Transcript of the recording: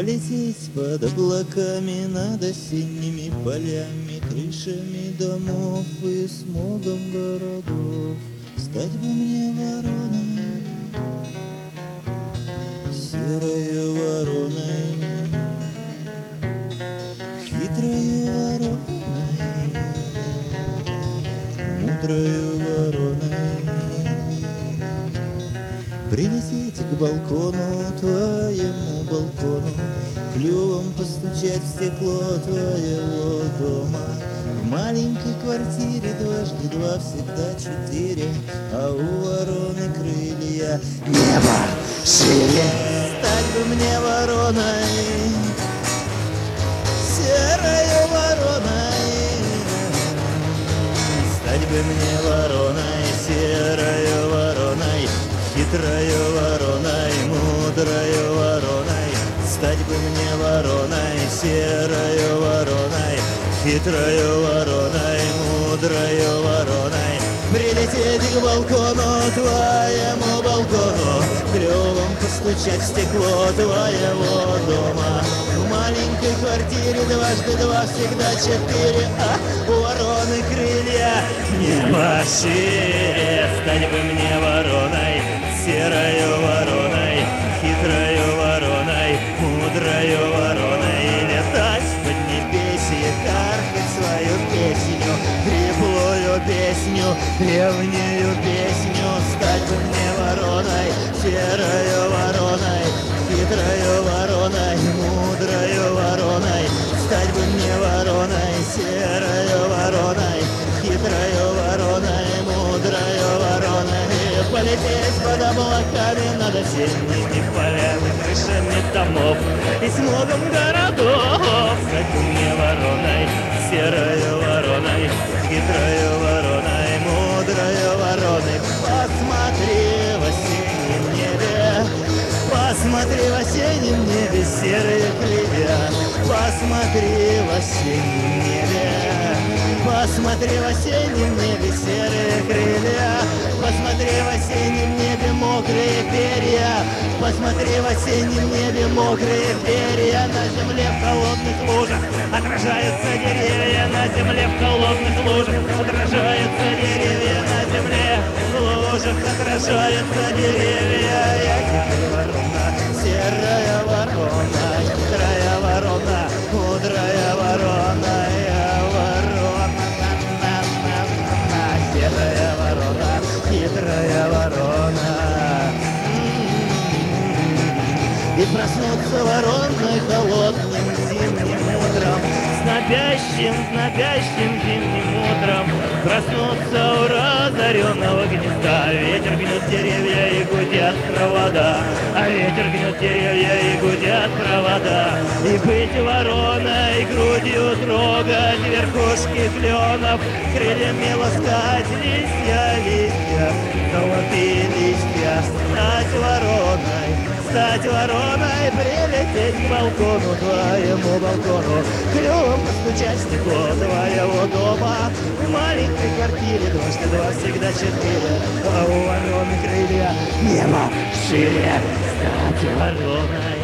Полететь под облаками над осенними полями, крышами домов и смогом городов. Стать бы мне вороной, серою вороной, хитрою вороной, мудрою вороной. Прилететь к балкону, твоему балкону, клювом постучать в стекло твоего дома. В маленькой квартире дважды два всегда четыре, а у вороны крылья небо шире. Стать бы мне вороной, серой вороной, стать бы мне вороной, серой вороной, хитрою вороной, мудрою вороной. Стать бы мне вороной, серою вороной, хитрою вороной, мудрою вороной. Прилететь к балкону, твоему балкону, клювом постучать в стекло твоего дома. В маленькой квартире дважды два всегда четыре, а у вороны крылья небо шире. Стать бы мне вороной, серою вороной, хитрою вороной, мудрою вороной. И летать в поднебесье, каркать свою песню, хриплую песню, древнюю песню. Стать бы мне вороной, серою вороной, хитрою вороной, мудрою вороной. Стать бы мне вороной, серою вороной, хитрою вороной, мудрою вороной. Полететь под облаками над осенними полями, крышами домов и смогом городов. Стать бы мне вороной, серою вороной, хитрою вороной, мудрою вороной. Посмотри в осеннем небе, посмотри в осеннем небе серые крылья. Посмотри в осеннем небе, посмотри в осеннем небе серые крылья. Посмотри в осеннем небе мокрые перья. Посмотри в осеннем небе мокрые перья. На земле в холодных лужах отражаются деревья. На земле в холодных лужах отражаются деревья. На земле в лужах отражаются деревья. Я хитрая ворона, серая ворона, хитрая ворона, мудрая ворона. Я ворона, серая ворона, хитрая ворона. И проснуться вороной холодным зимним утром, с напящим зимним утром. Проснуться у разоренного гнезда. Ветер гнет деревья и гудят провода, а ветер гнет деревья и гудят провода. И быть вороной, грудью трогать верхушки кленов, крыльями ласкать листья, золотые листья. Стать вороной, прилететь к балкону, твоему балкону, клювом постучать в стекло твоего дома. В маленькой квартире дважды два всегда четыре, а у вороны крылья небо шире. Стать вороной.